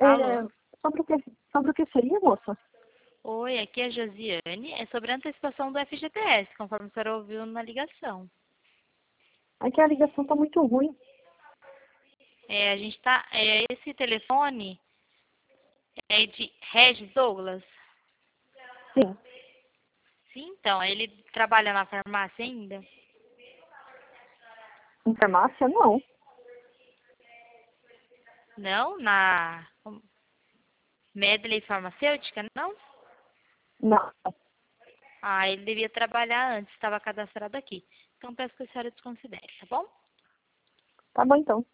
É, Alô? sobre o que seria, moça? Oi, aqui é a Josiane. É sobre a antecipação do FGTS, conforme a senhora ouviu na ligação. Aqui a ligação tá muito ruim. Esse telefone é de Regis Douglas? Sim. Sim, então, ele trabalha na farmácia ainda? Em farmácia, não. Não? Na Medley Farmacêutica, não? Não. Ah, ele devia trabalhar antes, estava cadastrado aqui. Então, peço que a senhora desconsidere, tá bom? Tá bom, então.